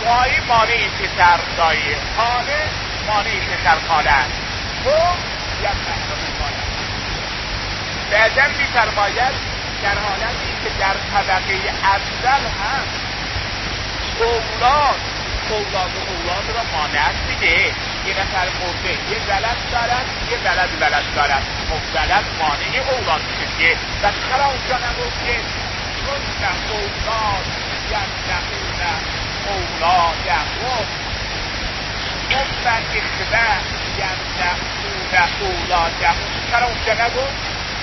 مایی مانعی پسر دایی، خاله مانعی پسر خاله است. یک محرم خاله. بعداً می‌فرماید در حالتی که در طبقه اول هم اولاد را مانع میده. یه نفر مرده یه ولد دارد، یه ولد دارد، ولد مانع اولاد میشه. و چرا اونجا نگفت که چون نه اولاد یمنعون اولادهم ثم اخوه یمنعون اولادهم؟ چرا اونجا نگفت؟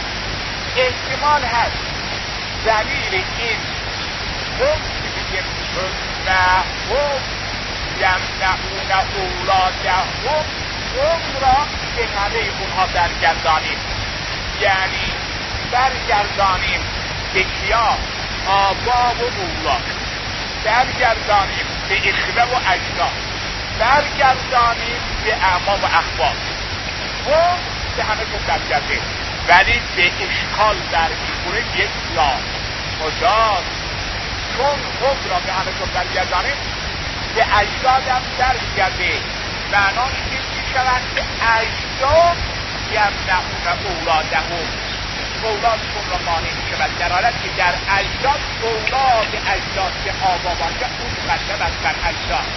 احتمال هست دلیل این هم که ثم هم یمنعون اولادهم هم را به همه اونها برگردانیم، یعنی برگردانیم به کیا؟ آبا و اولاد، برگردانیم به اخوه و اجداد، برگردانیم به اعما و اخوال، هم به همه کن برگرده. ولی به اشکال در میخوره یک لام کجاست؟ چون هم را به همه کن برگردانیم به اجدادم برگرده، معناش این میشود که اجداد یمنعون اولادهم، اولادشون را مانع میشود، در حالت که در اجداد اجداد که آبا باشه اون مقدم از بر اجداد.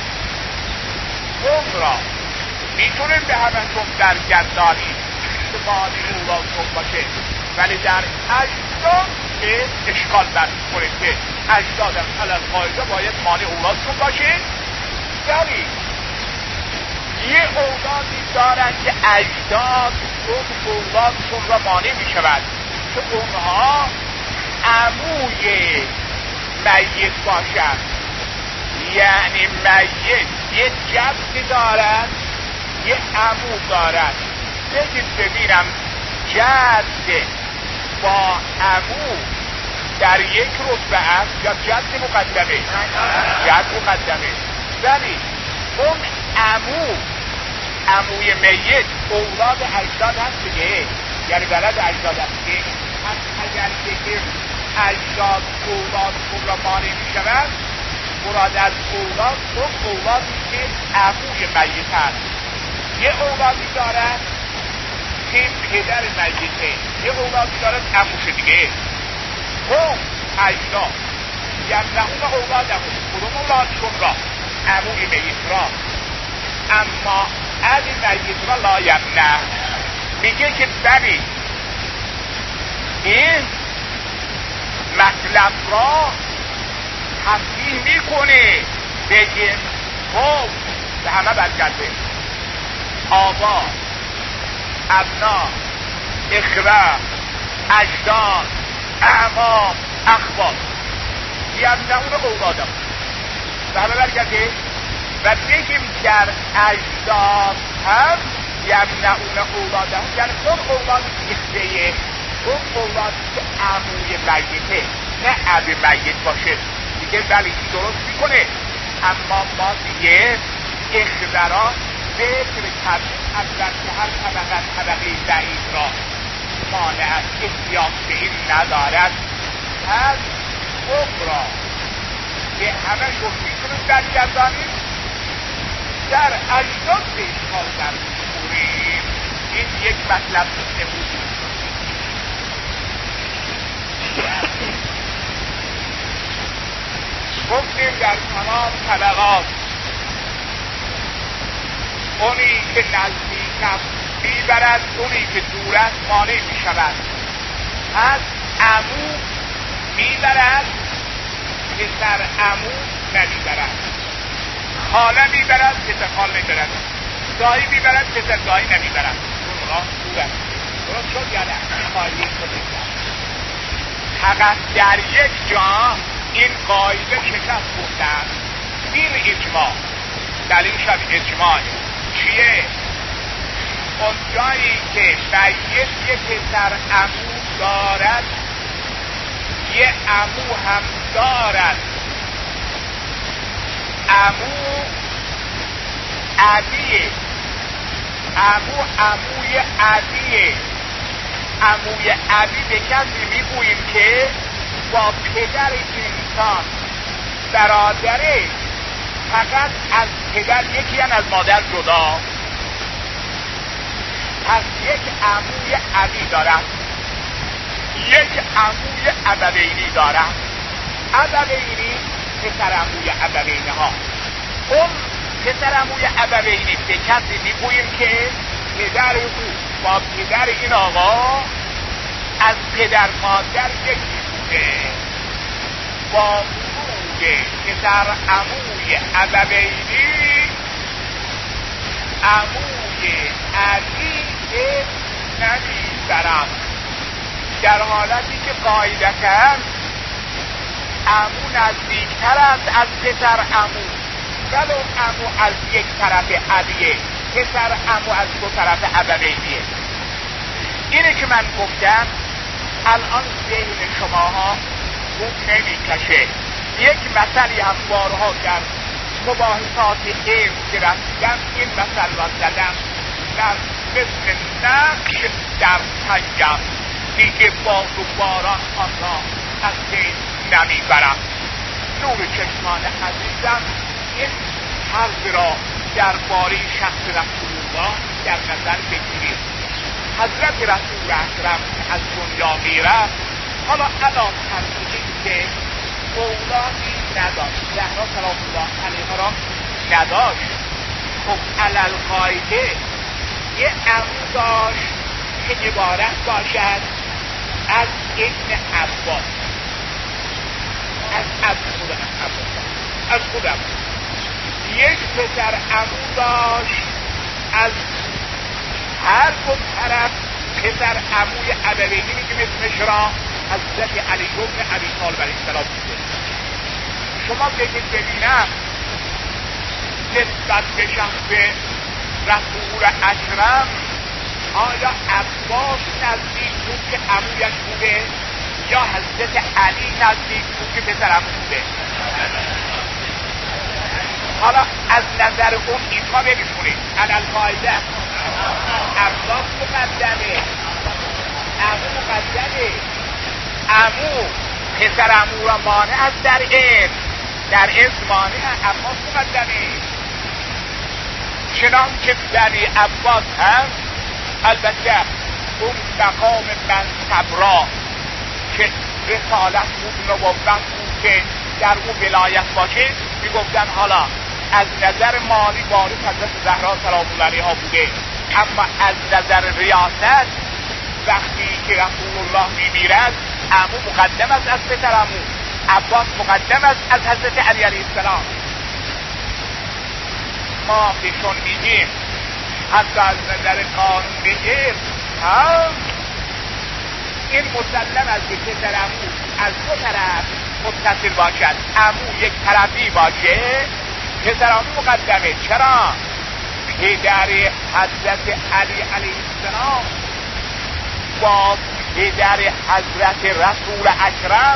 هم را میتونیم به همه‌شون برگردانیم که مانع اولادشون باشه، ولی در اجداد به اشکال برمیخوره که اجدادم علل قاعده باید مانع اولادشون باشه. یعنی یه اولادی دارن که اجداد اون اولادشون را مانع می شود که اونها عموی میت باشن، یعنی میت یه جد دارن یه عمو دارن. بگید ببینم جد با عمو در یک رتبه است یا جد مقدمه؟ جد مقدمه. ولی اون عموی میت اولاد اجداد هست دیگه، یعنی ولد اجداد هست دیگه. اگر بگیم اجداد اولاد خود را مانع می شود، مراد از اولاد اون اولادی که عموی میت هست. یه اولادی دارد که پدر میته، یه اولادی دارد عموش دیگه. اون اجداد یمنعون اولادهم، کدوم اولادشون را؟ عموی میت را. اما علی میت را لا یمنع. میگه که بلی این مطلب را تصحیح میکنه، بگیم خب به همه برگرده، آبا، ابنا، اخوه، اجداد، اعمام، اخوال یمنعون اولادهم، به همه برگرده. و بگیم در اجداد هم یمنعون اولادهم، یعنی اون اولاد اخوه، اون اولاد که عموی میته نه ابی میت باشه دیگه، ولی درست میکنه. اما ما دیگه اخوه را ذکر کردیم اصلا که هر طبقه ضعیف را مانع از احتیاج به این ندارد، از اون را که همه شون میتونیم برگردانیم در اجداد به اشکال در میخوریم. این یک مطلب نمودیم. گفتیم در تمام طبقات اونی که نزدیک است میبرد، اونی که دور است مانع میشود. از عمو میبرد، پسر عمو نمیبرد. خاله میبرد، پسر خاله نمیبرد. دایی میبرد، پسر دایی نمیبرد. اون راه دور است. درست شد یا نه؟ خواهی کنید فقط در یک جا این قاعده شکست بودن، این اجماع دلیلش هم اجماعه. چیه؟ اون جایی که میت یه پسر عمو دارد، یه عمو هم دارد، عمو عدیه، عموی عدیه. عموی عدی به کسی میگوییم که با پدر انسان برادره، فقط از پدر یکی از مادر جدا، پس یک عموی ابی دارد، یک عموی ابوینی دارد. ابوینی پسر عموی ابوینه ها. اون پسر عموی ابوینی به کسی میگوییم که پدر او با پدر این آقا از پدر مادر یکی بوده. با وجود پسر عموی ابوینی، عموی علی نمیبرم، در حالتی که قاعدتاً عمو نزدیکتر است از پسر عمو، ولو عمو از یک طرف علیه، پسر عمو از دو طرف ابوینیه. اینه که من گفتم الان ذهن شماها خوب نمیکشه. یک مثلی هم بارها در مباحثات علم که رسیدم این مثل را زدم، در مثل نقش در سنگم دیگه باد و باران آن را از ذهن نمیبرم. نور چشمان عزیزم این حرف را درباره شخص رسول الله در نظر بگیرید. حضرت رسول اکرم از دنیا میرفت، حالا علا تنظیمی که اولادی نداشت، زهرا سلام الله علیها را نداشت. خب علل قاعده یه عمو داشت که عبارت باشد از ابن عباس، از خودم. یک پسر عمو داشت از هر دو طرف، پسر عموی ابوینی که اسمش را حضرت علی بن ابی طالب علیه السلام بوده. شما بگید ببینم نسبت به شخص رسول اکرم آیا عباس نزدیک بود که عمویش بوده یا حضرت علی نزدیک بود که پسر عمو بوده؟ حالا از نظر اون اینها بگیرید علل قاعده عباس مقدمه، عمو مقدمه. عمو پسر عمو را مانع از در اسم مانع، عباس مقدمه. چنان که بنی عباس هم البته اون مقام منصب را که رسالت بود، نبوت بود که در اون ولایت باشه، میگفتن حالا از نظر مالی وارث حضرت زهرا سلام الله علیها بوده، اما از نظر ریاست وقتی که رسول الله میمیرد عمو مقدم است از پسر عمو، عباس مقدم است از حضرت علی علیه السلام. ما بهشون میگیم حتی از نظر قانون علم هم این مسلم است که پسر عمو از دو طرف متصل باشد، عمو یک طرفی باشه، پسر عمو مقدمه. چرا؟ پدر حضرت علی علیه السلام با پدر حضرت رسول اکرم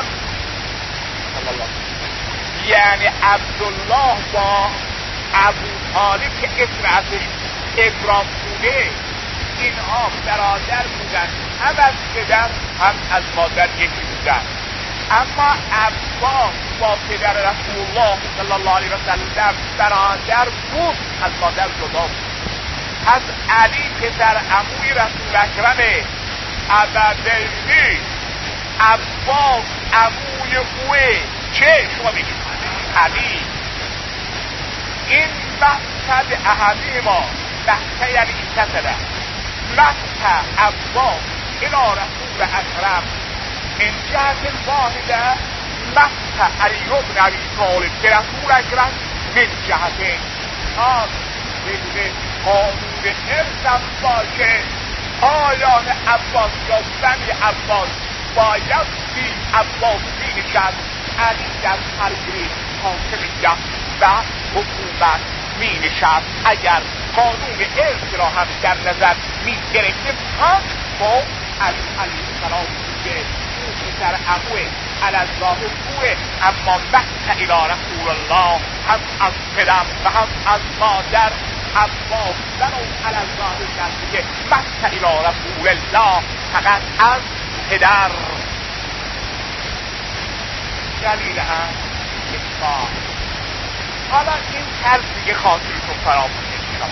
یعنی عبدالله با ابو طالب که اسم ازش ابراهیم بوده، اینها برادر بودن، هم از پدر هم از مادر یکی بودن. اما عباس با پدر رسول الله صلی الله علیه و سلم برادر بود، از مادر جدا بود. از علی پسر عموی رسول اکرمه، ابوینی، عباس عموی اوه. چه شما بگید؟ علی. این مقصد احدی ما بحثه یعنی اتصله مقصد عباس الى رسول اکرم من جهت واحده، مقصد علی بن ابی طالب به رسول اکرم من جهت آن بدون قانون ارثم باشه. آیان عباس یا بنی عباس باید بی عباس بینشد، علی در پرگری حاکمیت و حکومت می نشست. اگر قانون ارث را هم در نظر می گرفتیم هم با علی السلام بوده، او پسر عموه، الظاهر اوه، اما مقطع الی رسول الله هم از پدر و هم از مادر عباس ولو الظاهر نزدیک مقطع الی رسول الله فقط از پدر. دلیل هم اثبات. حالا این طرز دیگه خاطرتون فراموش نمی‌کنم.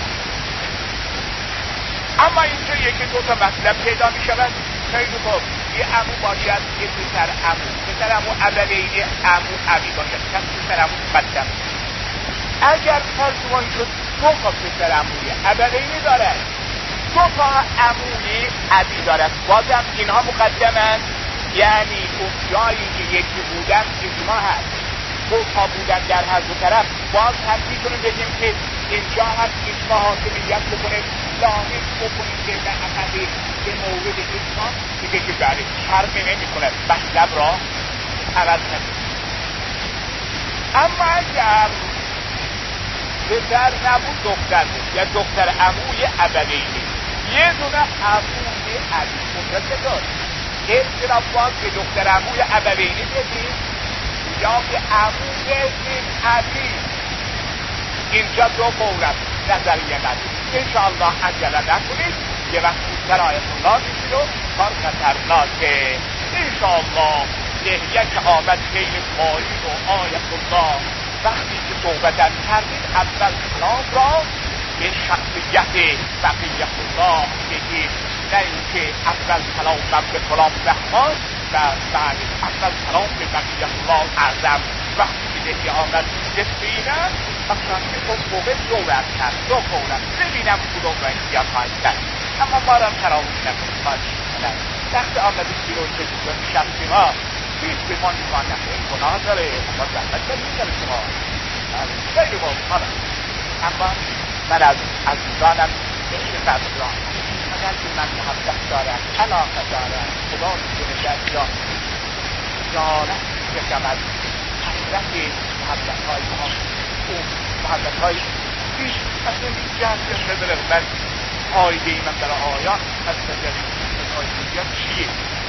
اما اینجا یکی دو تا مطلب پیدا می‌شود. خیلی خوب، یه عمو باشد، یه پسر عمو، پسر عمو اولینی عمو ابی باشد، پسر عمو مقدم. اگر فرض کنید شد دو تا پسر عموی اولینی دارد، دو تا عموی ابی دارد، بازم اینها مقدمند. یعنی اون جایی که یکی بودن اینها هست، دو تا بودن در هر دو طرف، باز هم میتونیم بگیم که اینجا هم اینها حاکمیت بکنه، لاحظ بکنیم که در اقلی به مورد اینها دیگه که بله فرقی نمیکنه، مطلب را عوض نمیکنه. اما اگر پسر نبود دختر بود یا دختر عموی اولینی، یه دونه عموی ابی مدرسه داشت، اضطراب باز به دختر عموی اولینی بدیم یا به عموی این ابی. اینجا دو قولت نظریه ندید. انشاءالله عجله نکنید، یه وقت سرایت الله میشید و کار خطرناکه. انشاءالله یک آمد خیلی پایین و آیت الله وقتی که صحبتن کردید اول کلام را به شخصیت بقیت الله بگید، نه اینکه اول کلام به کلام رحمان و بعد اول کلام به بقیت الله اعظم. وقتی که دیگه آمد بسینم اصلا که اون موقع دو رد کرد، دو قولم ببینم کدوم را اختیار خواهد کرد. اما ما را فراموش نکنید خواهش کنم وقتی آمد بیرون به شخصی ما هیچ به ما نیمان نکنید، گناه داره ما زحمت کنید شما خیلی باید حالا. اما من از عزیزانم این فرزان اگر که من محبت دارم، علاقه دارم، خدا میکنه در جا دارم یکم از حضرت محبت های ما اون محبت های بیش اصلا جهت نداره. من آیده من در آیان از تجربه آیده چیه؟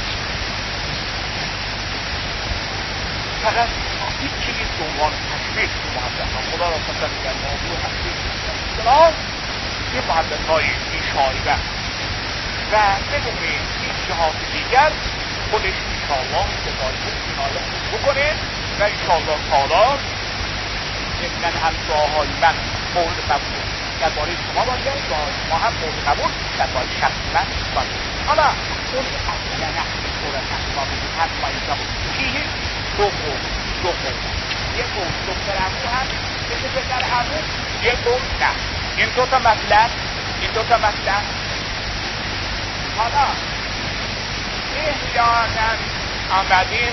فقط هیچ چیزی دنبال تشویق تو محبت ها خدا را پسر در موضوع هستید اصلا یه محبت های بیشایبه و بدون هیچ جهات دیگر خودش انشاءالله بزایی کنایت بکنه و انشاءالله تعالی من هم دعاهای من مورد قبول در باره شما باشه، دعاهای ما هم مورد قبول در باره شخص من باشه. حالا اون اصلا نه صورت احباب هر مایزا چیه؟ دو قول یک قول دختر عمو هم مثل پسر عمو، یک قول نه. این دو تا مطلب حالا احیانا آمدیم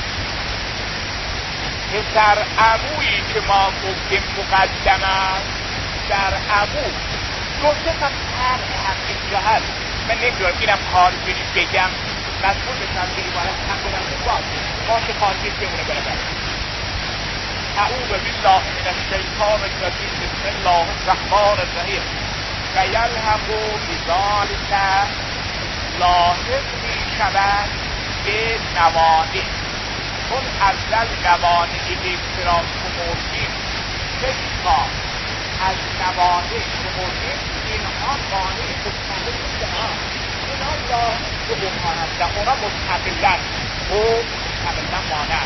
پسر عمویی که ما گفتیم مقدم است در عمو دو سه تا فرق هم اینجا هست. من نمیدونم اینم خارجش بگم مجبور بشم که عبارت هم بدم باشه خارجش بمونه برابر. اعوذ بالله من الشیطان الرجیم بسم الله الرحمن الرحیم و یلحق بذلک لاحق می شود به نوانه. چون اول نوانه احترام شمردیم تا از نوانه شمردیم اینها قانع مستقل نیستن، اینها لاحق به اونها هستن، اونا مستقلن و مستقلن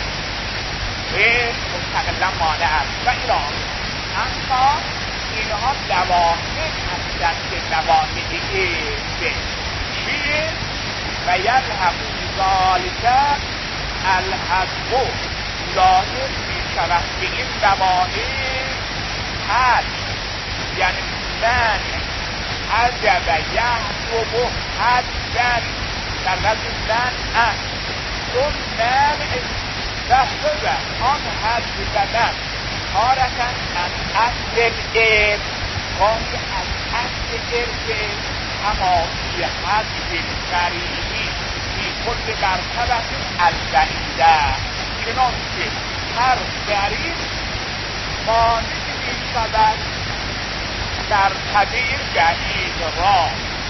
مانع است و ایران اما اینها لواحق هستن که نوانه به چیه؟ و یلحق ذالک الحق لاحق می شود به این نوانه حد، یعنی من عجب یحجب حدن در نزد من اون من رفته آن حد زدن کارکن از اصل ارد گاهی از اصل ارد همانی حد قریبی بی کل مرتبت البعیده، چنانکه هر قریب مانع می شود مرتبه بعید را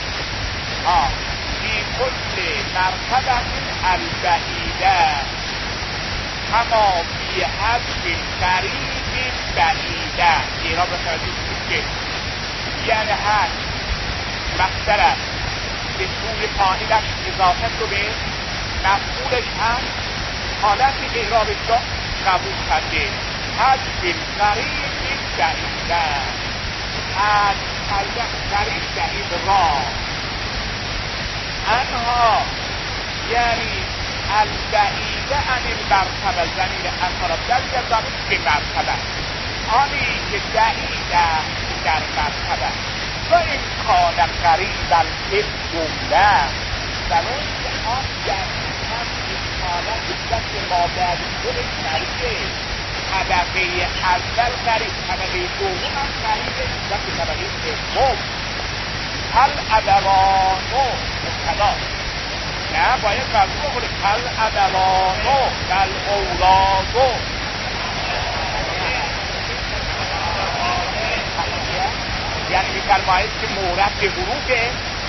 بی کل مرتبت البعیده اما بی حد قریب بعیده. اینا به توجه که یعنی حد مقدرت به سوی فاعلش اضافه شده، مفعولش هم حالت اعرابش را قبول کرده. حد قریب بعیده از طریق راه انها یعنی البعیده عن المرتبه زمین انها در گردانش به مرتبه آنی که بعیده در مرتبه و این کان قریبا الجمله زنون که آن در هم حالت دست ما در دل طریقه طبقه اول قریب طبقه دوم هم قریب دست طبقه دوم الادوانو مبتدا نه باید مرزو کنیم الادوانو والاولادو یعنی میفرماید که مورد به حروفه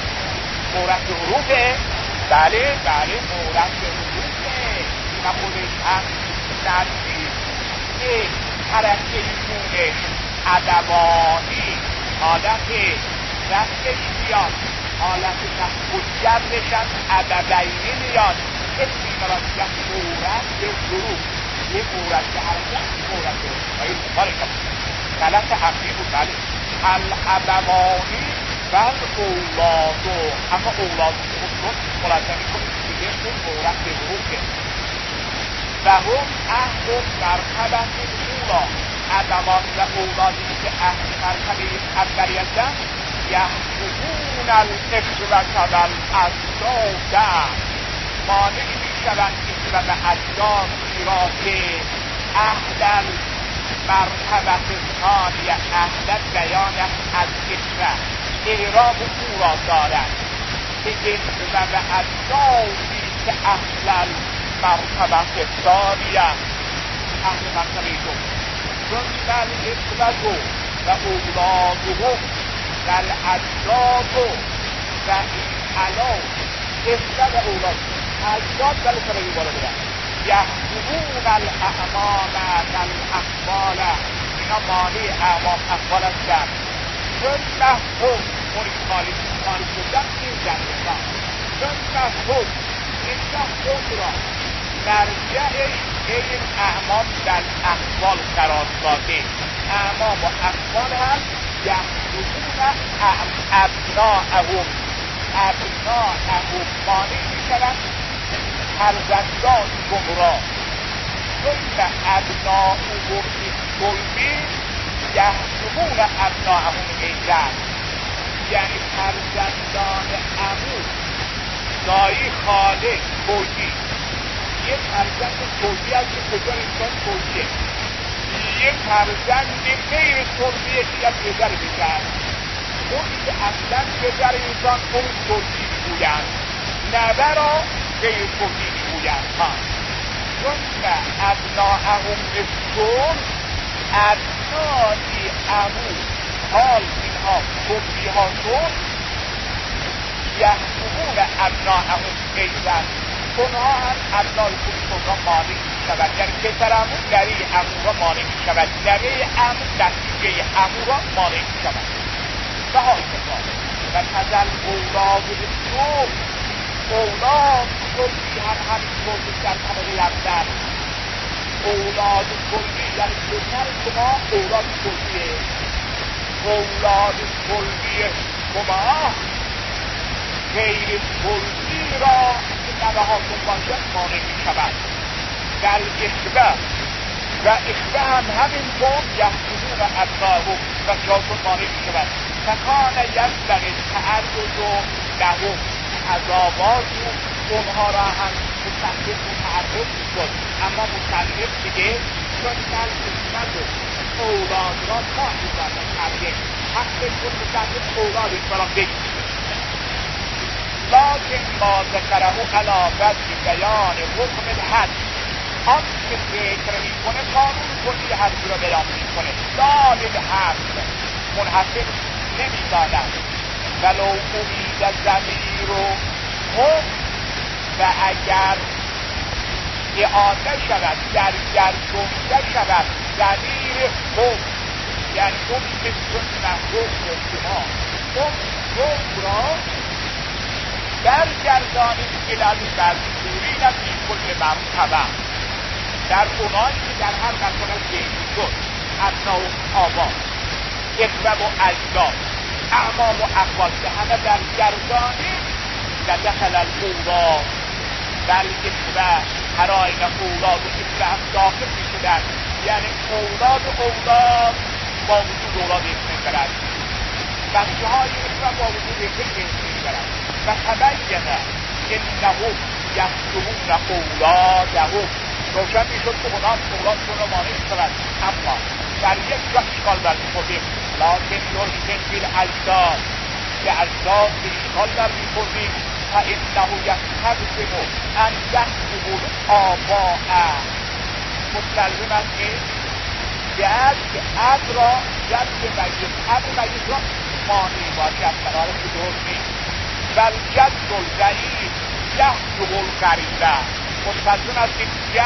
بله مورد به حروفه و خودش هم نزدیک که حرکیتونش ادوانی حالت رفتش بیاد حالت مجردش هم ادبینی میاد اسمی مراد یک مورد به حروف یک مورد به حرکت مورد به حروف غلط حقی بود بله الابوانی و الاولادو اما اولاد خودرون ملازمی کنید دیگه اون مورد به حروفه و هم اهل مرتبت اولا ابوان و اولادی که اهل مرتبه اولیتن یحفظون الاخوة والاسباب مانع میشوند اخوة و اسباب را که اهل مرتبه ثانیه اهل بیان از اخوة اعراب او را دارد که اخوة و اسبابی که اهل مرتبه ثانیه اهل مرتبه دوم چون الاخوة و اولادهم و الاسباب و علا اخوة و اولاد اسباب و طبقه بالا بدن یحفظون الاعمال و الاقوال اینا مانع اعمال اقوال هستند چون مفهوم اونی خالی شدن این جنبه چون مفهوم اینجا خود را مرجعش این اعمال در اقوال قرار داده اعمال و اقوال هم یحفظون ابناءهم مانع میشوند فرزندان گمراه ثم ابناؤهم الصلبی یحسبون ابناءهم ایضا یعنی فرزندان عمو دایی خاله فوجی یک فرزند فوجی از که کجا انسان فوجیه یک فرزند غیر صلبیه که یک پدر بیشتر اونی که اصلا پدر انسان اون فوجی میگویند نوه را غیر فوجی میگویند چون ابناءهم الصلب ابنای عمو حال اینها صلبی ها شد یحسبون ابناءهم ایضا اونها هم ابنای خودشون را مانع میشود یعنی پسر عمو دری عمو را مانع میشود دری عمو نتیجه عمو را مانع میشود و آیتها و تزل اولاد الصلب اولاد صلبی هم همینطور در طبقه اول اولاد صلبی یعنی پسر شما اولاد صلبیه اولاد صلبی شما غیر صلبی را که نوه ها باشد مانع میشود در اخوة و اخوة هم همینطور یحسبون ابناءهم و جاشون مانع میشود فکان یبلغ التعرض لهم عذابات اونها را هم مصنف متعرض میشد اما مصنف دیگه چون در قسمت اولاد را تا میزنن کرده حق کن مصنف اولادش برام بگید لکن ما ذکره علی وجه بیان حکم الحد آن که ذکر میکنه قانون کلی حد را بیان میکنه لا للحد منحصر نمیداند ولو امید ضمیر و هم و اگر اعاده شود درگردونده شود ضمیر هم یعنی اون که سنه حکم شما اون حکم را برگردانید الهی برسوری نفی کل مرتبه در اونایی که در هر مرتبه ذکر شد ابنا و آبا، اقرب و اجداد، اعمام و اقوال که همه در گردانی در دخل الاولاد در اصبع هراین اولاد و اصبع هم داخل می شدن، یعنی اولاد با وجود اولاد اسم برد، بچه های اسم با وجود اسم برد و تبینه انهم یحسبون اولادهم، روشن می شد که اولادشون رو مانع می شود. اما در یک جا اشکال در می خوریم، لکن یرسن بیل اجداد به اجداد به اشکال در می خوریم فانه یستلزم ان یحسب الآباء، مستلزم است که اب را جد میت را مانع باشد، قرار که درست نیست. بل جد الغریب یحسب الغریبه، مستلزم است که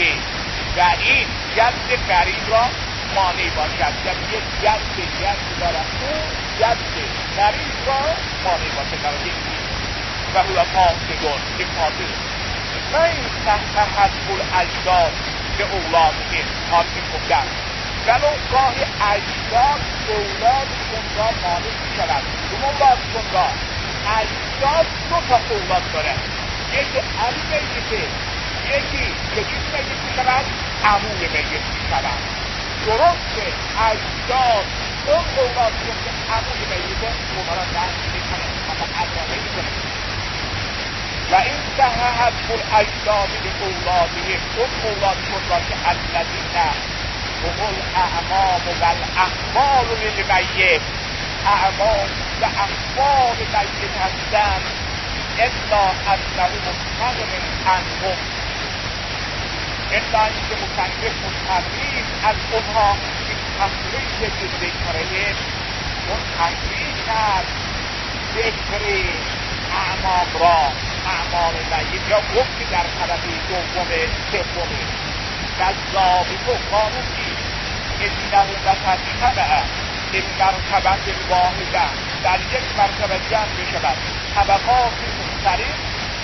جد غریب را مانع باشد، یعنی یک جد دارد اون جد غریب را مانع باشد در این و روی فاسدون یک فاسد نه این تحت حسب الاجداد به اولادهم حاکم بودن، ولو گاهی اجداد اولادشون را مانع می شود. دوم اولادشون را اجداد دو تا اولاد داره، یکی علی میته، یکی چیز میت می شود، عموم میت می شود. درسته اجداد اون اولادشون که عموم میته اونا را درست می کنه، اما ادرانه می کنه. و این صحت الاجداد به اولادهم، اون اولادشون را که الذین هم الاعمام و الاحوال للمیت، اعمام و احوال میت هستند، الا انه مستغن عنهم، الا اینکه مصنف مستغنی از اونها این تفریق که ذکرهم، اون تفریق کرد ذکر اعمام را، اعمال میت یا گفت در طرف سوم و ضابط و قانونی انه لتجتمع این مرتبه واحده، در یک مرتبه جمع بشود طبقات مختلف،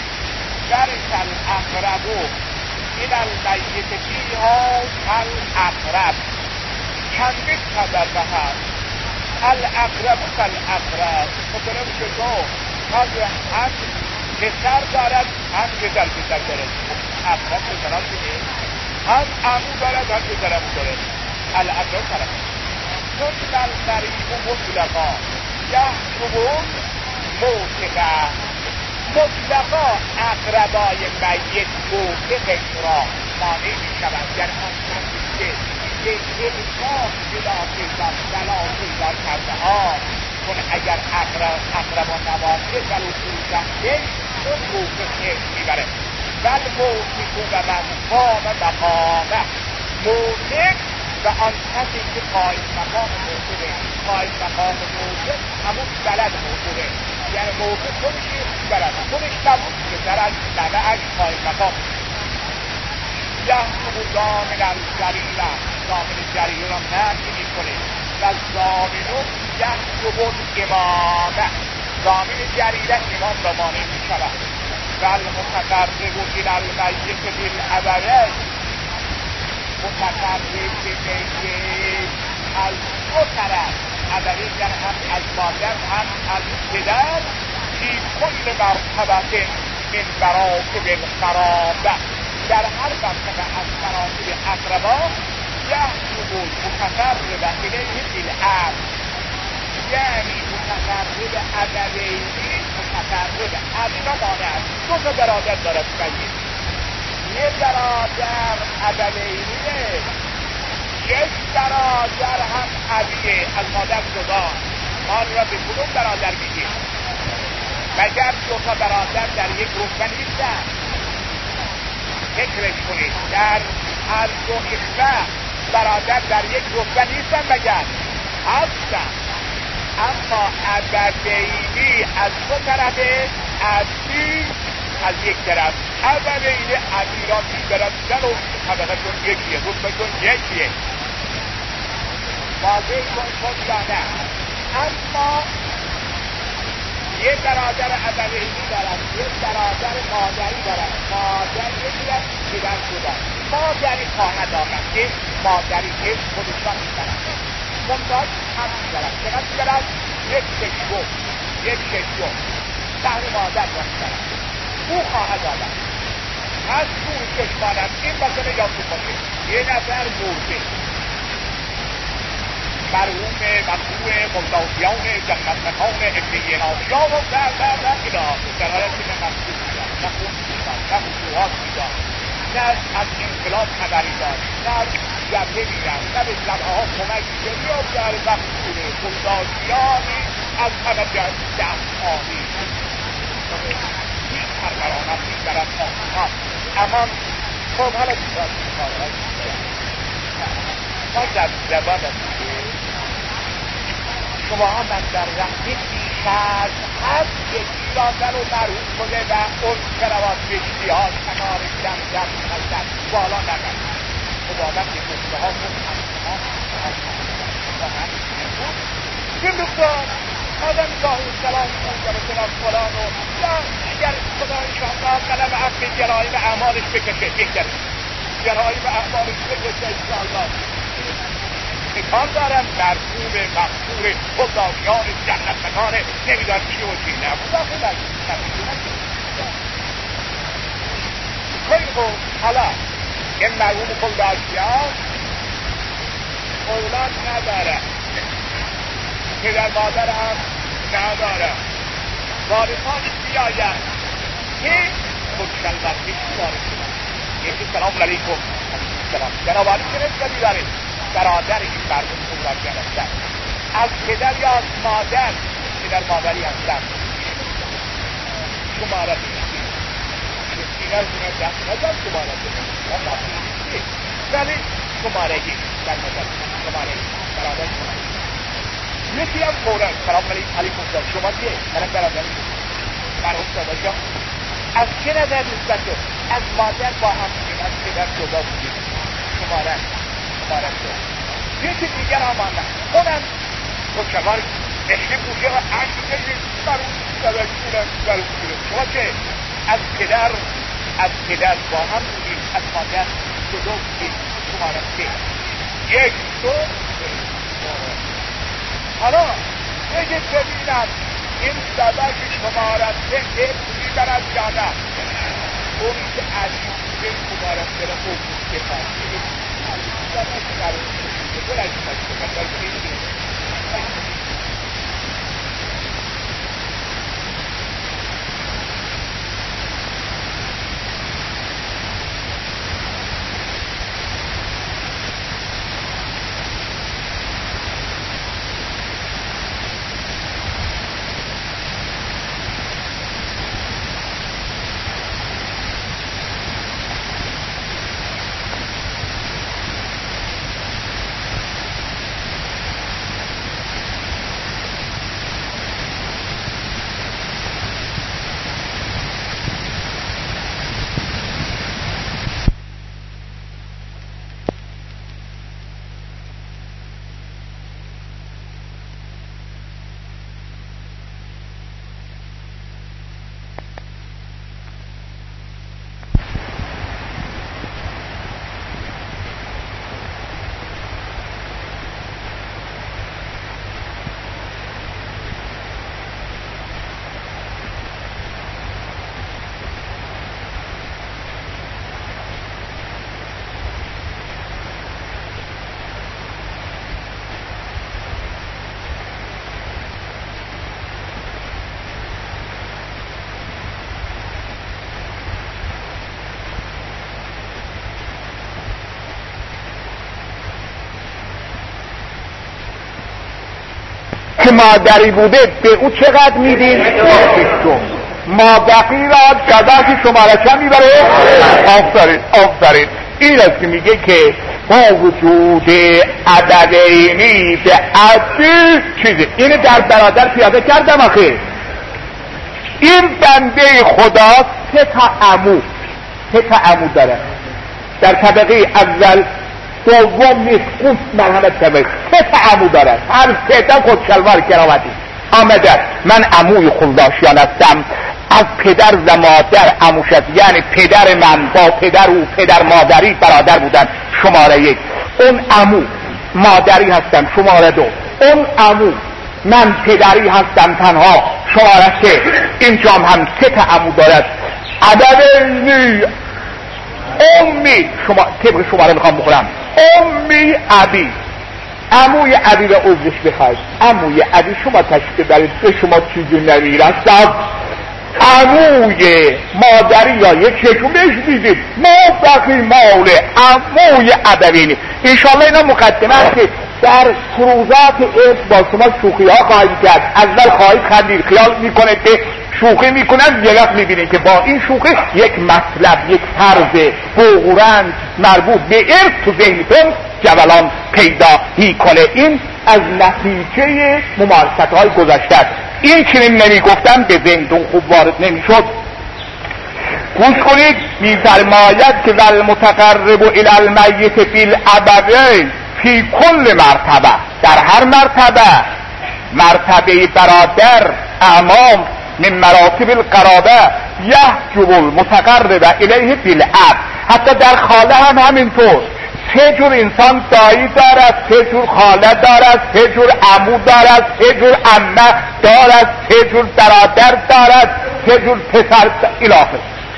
درک الاقرب من المیت فیها کالاقرب، چندین طبقه هست، الاقرب کالاقرب، مثلا چطور هم پسر دارد هم پدر دارد، اقرب پسران که هم عمو دارد هم پدر عمو دارد، الاقرب کالاقرب. ثم القریب مطلقا یحسبون موثقا، مطلقا اقربای میت موثق را مانع می شود، یعنی آن که احساس بلا پیدا کرده ها چون اگر اقربا نباشه ولو پیدا اون موثق میبره. بل موثق و من قام مقامه، موثق و آن کسی که قائم مقام موثقه، قائم مقام موثق همون بلد موثقه، یعنی موثق خودش بلد خودش نبود که درش بلعش قائم مقام یحسب ضامن الجریمه، ضامن جریمه را نفی میکنه و ضامن یحسب الامامه، ضامن جریمه امام را مانع میشود. و المتقرب الی المیت بالابوین، متقرب به میت از دو طرف، ابوین یعنی هم از مادر هم از پدر، فی کل مرتبه من مراتب القرابه، در هر مرتبه از مراتب اقربا، یحسب المتقرب الیه بالاب، یعنی متقرب ابوینی، متقرب ابی را مانع است. دو تا برادر دارد میت، یک برادر ابوینیه، یک برادر هم ابیه، از مادر جدا، مال را به کدوم برادر میگیم؟ مگر دو تا برادر در یک رتبه نیستن؟ فکرش کنید، در هر دو اخوه برادر در یک رتبه نیستن مگر؟ هستن، اما ابوینی از دو طرفه، ابی از یک طرف، ابوینی ابی را میبرد جلو، طبقه چون یکیه، رتبه چون یکیه، واضح کن یا نه؟ اما یک برادر ابوینی دارد، یک برادر مادری دارد، مادر یکی است، پدر شدن، مادری خواهد آمد که مادری که خودشان میبرد منتاج هم میبرد چقدر میبرد؟ یک ششم سهم مادر را میبرد او خواهد آمد از دور چشمانم این مثلا یادتون باشه یه نفر مرده مرحوم مرحوم مولادیان جنتمکان ابن ناشا و در حالت که مخصوص میداد نه خون میداد نه حضوحات میداد نه از انقلاب خبری داد نه جبهه میرد نه به زنها کمک میاد در مخصوص مولادیانی از همه دستانی هیچ سرگرانت میبرد آنها اما خب حالا چیزاد میکنه ما در زبان شما ها من در رفته بیش از هست یکی را در و مرحوم شده و اون کروات بشتی ها کنار جمع نزد بالا نگرد خب آدم که گفته ها این دکتر آدم گاهی سلام کنده و سلام فلان و یا اگر خدا انشاءالله قلم عقل جرائم اعمالش بکشه بهتره جرائم اعمالش بکشه انشاءالله امکان دارم مرحوم مغفور خدایان جنتمکان نمیدان چی و چی نبود آخه خیلی خوب حالا این مرحوم خدایان اولاد نداره پدر مادر هم نداره وارثانش بیاید که خودشلوتی وارث یکی سلام علیکم سلام جنابالی که نسبتی داره برادر این مرحوم خدایان هستن از پدر یا از مادر پدر مادری هستن شماره بیشتی اینه دست نزد شماره بیشتی ولی شماره یک در نظر شماره برادر شماره یکی هم فورا سلام علیکم شما چیه؟ منم برادری مرحوم داداشم از چه نظر نسبت شد؟ از مادر با هم بودیم از پدر جدا بودیم شماره یکی دیگر هم آمدن اونم خوشگوار نشته بوده و عشقه برون داداشونم شما چه؟ از پدر با هم بودیم از مادر جدا بودیم شماره چه؟ یک دو حالا بگید ببینم این سبک شمارنده یک میبرد یا نه اونی که عزیز بوده شمارنده را خوب بفرد سبک شمارنده برای شمارنده که مادری بوده به او چقدر میدین؟ مابقی را گذاشت شماره چه میبره؟ آفرین این است که میگه که با وجود عددینی به عدد چیزی اینه در برادر پیاده کردم آخه این بنده خدا سه تا عمو داره در طبقه اول دوم نیست اون مرحله طبقه سه تا عمو داره هر سه تا خود شلوار کراواتی آمده من عموی خلداشیان هستم از پدر و مادر عموش است، یعنی پدر من با پدر او پدر مادری برادر بودن شماره 1. اون عمو مادری هستن شماره 2. اون عمو من پدری هستم تنها شماره 3. اینجا هم 3 تا عمو دارد. ابوینی امی شما طبق شماره میخوام بخورم. امی ابی عموی ابی و عضوش بخواید. عموی ابی شما تشکیل برید به شما چیزی نمیرسد. عموی مادری یا یک شکم بهش دیدید ما بقی مال عموی ابوینی. انشاءالله اینا مقدمه است که در کروزات ارث با شما شوخی ها خواهید کرد. اول خواهید خندید، خیال میکنید که شوخی میکنن، یه وقت میبینید که با این شوخی یک مطلب، یک طرز بغرند مربوط به ارث تو ذهنتون جولان پیدا میکنه. این از نتیجه ممارست های گذشته است. این چنین نمیگفتم به ذهنتون خوب وارد نمیشد. گوش کنید، میفرماید که والمتقرب الی المیت بالابوین فی کل مرتبه، در هر مرتبه برادر اعمام من مراتب القرابه یحجب المتقرب الیه بالاب. حتی در خاله هم همینطور. 3 جور انسان دایی دارد، 3 جور خاله دارد، 3 جور عمو دارد، 3 جور عمه دارد، 3 جور برادر دارد، 3 جور پسر الاخر.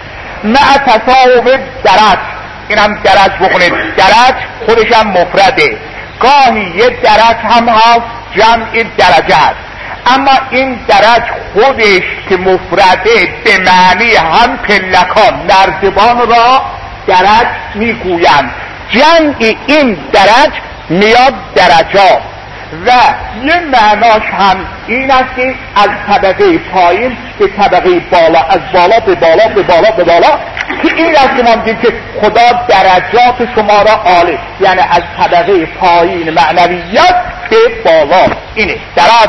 مع تصاوب درج. اینم درج بخونید. درج خودش هم مفرده، گاهی یه درج هم هست جمع درجه است. اما این درج خودش که مفرده به معنی هم پلکان نردبان را درج میگویند. جمع این درج میاد درجات و یه معناش هم این است که از طبقه پایین به طبقه بالا، از بالا به بالا به بالا به بالا، که این است که ما میگیم که خدا درجات شما را عالی، یعنی از طبقه پایین معنویت به بالا. اینه درج.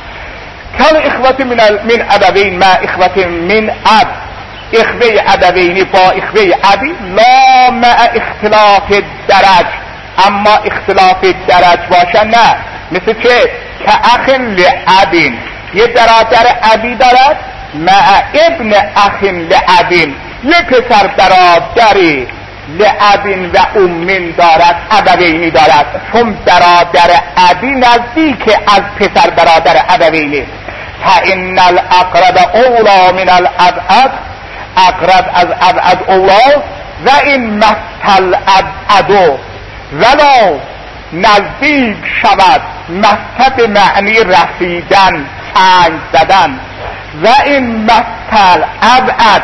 کل اخوت من ابوین ما اخوت من اب، اخوه ابوینی با اخوه ابی لا مع اختلاف درج، اما اختلاف درج باشه نه. مثل چه؟ که اخ لابین، یه برادر ابی دارد مع ابن اخ لابین، یه پسر برادری لابین و امین دارد، ابوینی دارد، چون برادر ابی نزدیک از پسر برادر ابوینی. فان الاقرب اولا من الابعد، اقرب از ابعد اولا. و این مثل ابعدو ولو نزدیک شود، مثل معنی رسیدن، تنگ زدن. و این مثل ابعد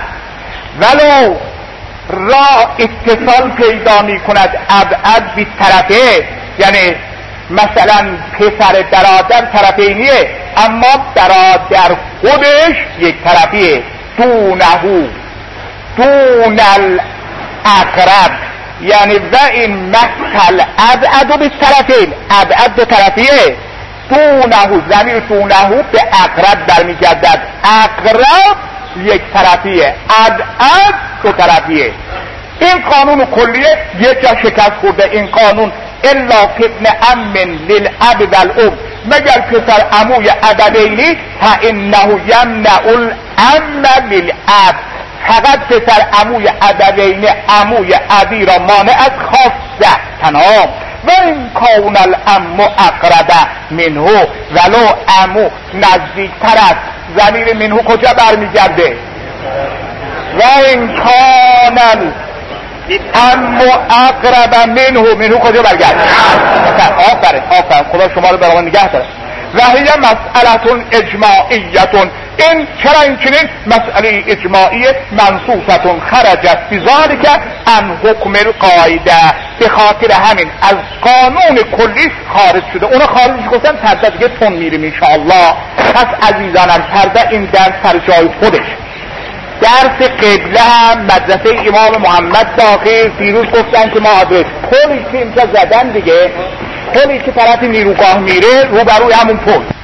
ولو را اتصال پیدا می کند، ابعد بی طرفه، یعنی مثلا پسر برادر طرفینیه اما برادر خودش یک طرفیه. دونه دون الاقرب، یعنی و این مثل ابعد به طرفین، ابعد دو طرفیه. دونه، ضمیر دونه به اقرب برمیگردد، اقرب یک طرفیه، ابعد دو طرفیه. این قانون کلیه یک جا شکست خورده این قانون. الا ابن ام للاب والام، مگر پسر عموی ابوینی فانه یمنع الام للاب، فقط پسر عموی ابوینی عموی ابی را مانع از خاصه تنها. و این کون الام اقرب منه، ولو عمو نزدیکتر است. ضمیر منه کجا برمیگرده؟ و این کان اما اقرب منه کجا برگرد؟ آفرین خدا شما رو برای نگه داره. و هی مسئلتون اجماعیتون، این چرا این چنین مسئله اجماعی منصوصتون خرجت بذالک عن حکم القاعده، به خاطر همین از قانون کلی خارج شده. اونو خارج گفتن پرده دیگه تون میریم انشاءالله. پس عزیزانم پرده این درس سر جای خودش. درس قبله هم مدرسه امام محمد داخل، دیروز گفتن که ما آدرس پلی که اینجا زدن دیگه، پلی که طرف نیروگاه میره رو بروی همون پل